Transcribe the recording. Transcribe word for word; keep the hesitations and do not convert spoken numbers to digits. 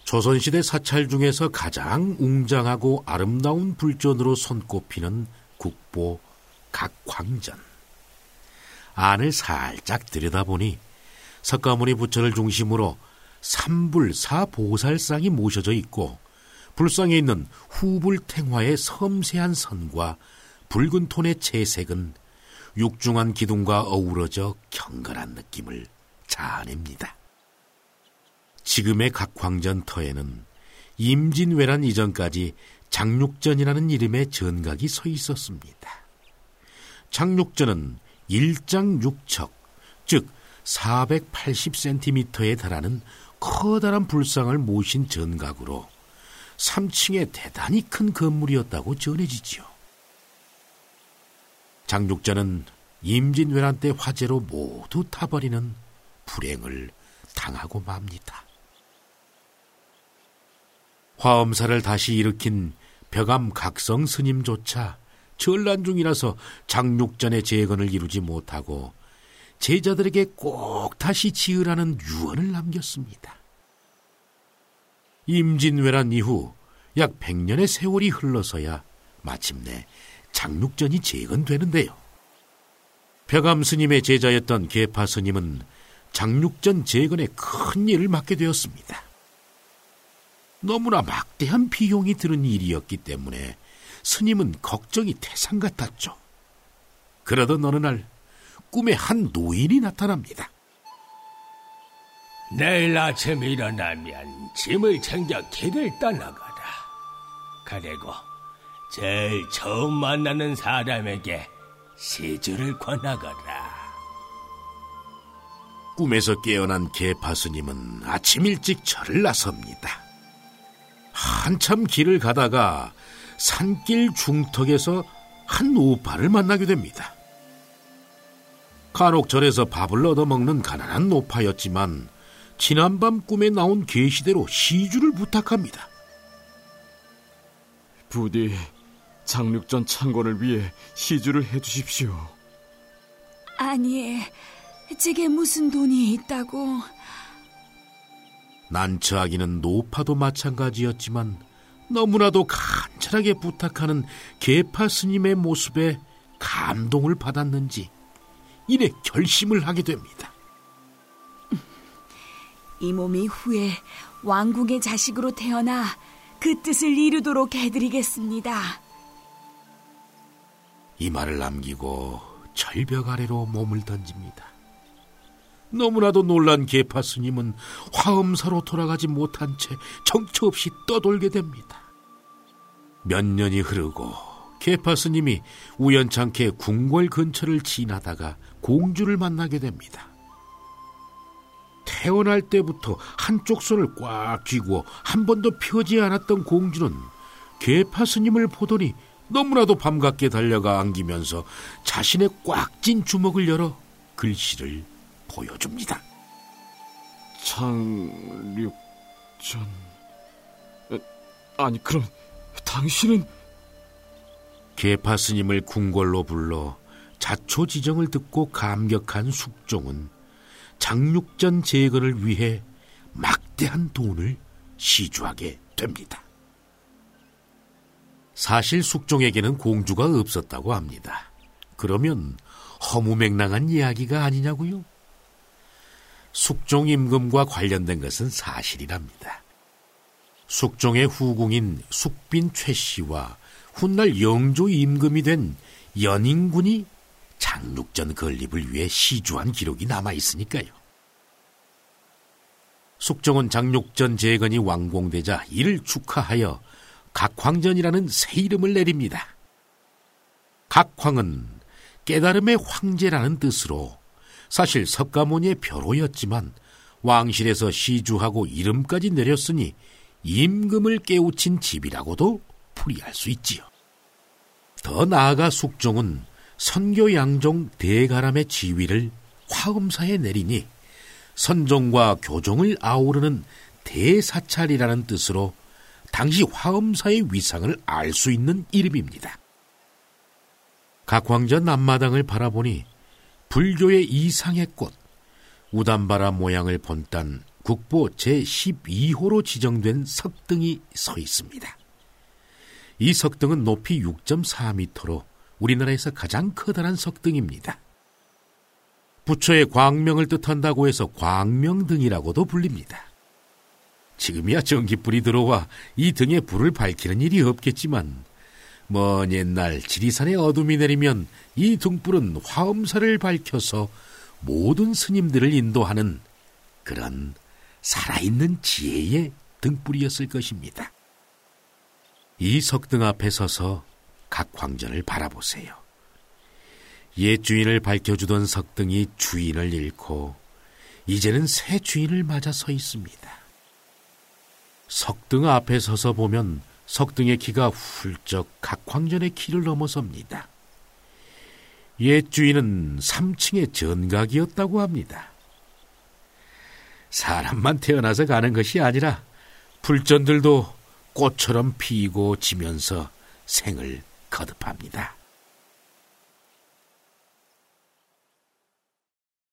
조선시대 사찰 중에서 가장 웅장하고 아름다운 불전으로 손꼽히는 국보 각황전. 안을 살짝 들여다보니 석가모니 부처를 중심으로 삼불사보살상이 모셔져 있고, 불상에 있는 후불탱화의 섬세한 선과 붉은 톤의 채색은 육중한 기둥과 어우러져 경건한 느낌을 자아냅니다. 지금의 각황전 터에는 임진왜란 이전까지 장육전이라는 이름의 전각이 서 있었습니다. 장육전은 일장육척, 즉 사백팔십 센티미터에 달하는 커다란 불상을 모신 전각으로 삼 층의 대단히 큰 건물이었다고 전해지지요. 장육전은 임진왜란 때 화재로 모두 타버리는 불행을 당하고 맙니다. 화엄사를 다시 일으킨 벽암 각성 스님조차 전란 중이라서 장육전의 재건을 이루지 못하고 제자들에게 꼭 다시 지으라는 유언을 남겼습니다. 임진왜란 이후 약 백 년의 세월이 흘러서야 마침내 장육전이 재건되는데요. 벽암 스님의 제자였던 계파 스님은 장육전 재건에 큰 일을 맡게 되었습니다. 너무나 막대한 비용이 드는 일이었기 때문에 스님은 걱정이 태산 같았죠. 그러던 어느 날 꿈에 한 노인이 나타납니다. 내일 아침 일어나면 짐을 챙겨 길을 떠나거라. 그리고 제일 처음 만나는 사람에게 시주를 권하거라. 꿈에서 깨어난 계파 스님은 아침 일찍 절을 나섭니다. 한참 길을 가다가 산길 중턱에서 한 노파를 만나게 됩니다. 간혹 절에서 밥을 얻어먹는 가난한 노파였지만 지난밤 꿈에 나온 계시대로 시주를 부탁합니다. 부디 장육전 창건을 위해 시주를 해주십시오. 아니, 제게 무슨 돈이 있다고. 난처하기는 노파도 마찬가지였지만 너무나도 간절하게 부탁하는 계파 스님의 모습에 감동을 받았는지 이내 결심을 하게 됩니다. 이 몸이 후에 왕궁의 자식으로 태어나 그 뜻을 이루도록 해드리겠습니다. 이 말을 남기고 절벽 아래로 몸을 던집니다. 너무나도 놀란 계파 스님은 화엄사로 돌아가지 못한 채 정처 없이 떠돌게 됩니다. 몇 년이 흐르고 계파 스님이 우연찮게 궁궐 근처를 지나다가 공주를 만나게 됩니다. 태어날 때부터 한쪽 손을 꽉 쥐고 한 번도 펴지 않았던 공주는 계파 스님을 보더니 너무나도 반갑게 달려가 안기면서 자신의 꽉 찐 주먹을 열어 글씨를 보여줍니다. 장육전... 아니 그럼 당신은... 계파 스님을 궁궐로 불러 자초지정을 듣고 감격한 숙종은 장육전 재건을 위해 막대한 돈을 시주하게 됩니다. 사실 숙종에게는 공주가 없었다고 합니다. 그러면 허무맹랑한 이야기가 아니냐고요? 숙종 임금과 관련된 것은 사실이랍니다. 숙종의 후궁인 숙빈 최씨와 훗날 영조 임금이 된 연인군이 장육전 건립을 위해 시주한 기록이 남아있으니까요. 숙종은 장육전 재건이 완공되자 이를 축하하여 각황전이라는 새 이름을 내립니다. 각황은 깨달음의 황제라는 뜻으로 사실 석가모니의 벼로였지만 왕실에서 시주하고 이름까지 내렸으니 임금을 깨우친 집이라고도 풀이할 수 있지요. 더 나아가 숙종은 선교 양종 대가람의 지위를 화엄사에 내리니 선종과 교종을 아우르는 대사찰이라는 뜻으로 당시 화엄사의 위상을 알 수 있는 이름입니다. 각황전 앞마당을 바라보니 불교의 이상의 꽃 우담바라 모양을 본딴 국보 제십이 호로 지정된 석등이 서 있습니다. 이 석등은 높이 육 점 사 미터로 우리나라에서 가장 커다란 석등입니다. 부처의 광명을 뜻한다고 해서 광명등이라고도 불립니다. 지금이야 전기불이 들어와 이 등에 불을 밝히는 일이 없겠지만 먼 옛날 지리산에 어둠이 내리면 이 등불은 화엄사를 밝혀서 모든 스님들을 인도하는 그런 살아있는 지혜의 등불이었을 것입니다. 이 석등 앞에 서서 각 광전을 바라보세요. 옛 주인을 밝혀주던 석등이 주인을 잃고 이제는 새 주인을 맞아 서 있습니다. 석등 앞에 서서 보면 석등의 키가 훌쩍 각 광전의 키를 넘어섭니다. 옛 주인은 삼 층의 전각이었다고 합니다. 사람만 태어나서 가는 것이 아니라 불전들도 꽃처럼 피고 지면서 생을 거듭합니다.